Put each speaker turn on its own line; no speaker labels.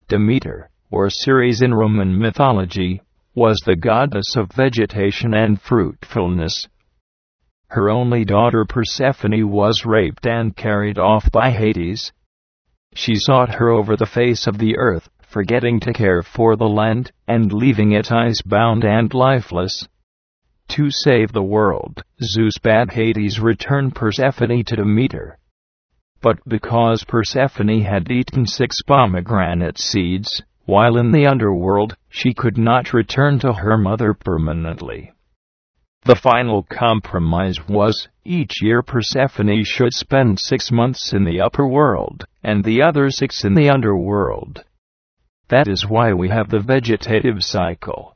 Demeter, or Ceres in Roman mythology, was the goddess of vegetation and fruitfulness. Her only daughter Persephone was raped and carried off by Hades. She sought her over the face of the earth, forgetting to care for the land, and leaving it ice-bound and lifeless. To save the world, Zeus bade Hades return Persephone to Demeter. But because Persephone had eaten 6 pomegranate seeds, while in the underworld, she could not return to her mother permanently. The final compromise was, each year Persephone should spend 6 months in the upper world, and the other 6 in the underworld. That is why we have the vegetative cycle.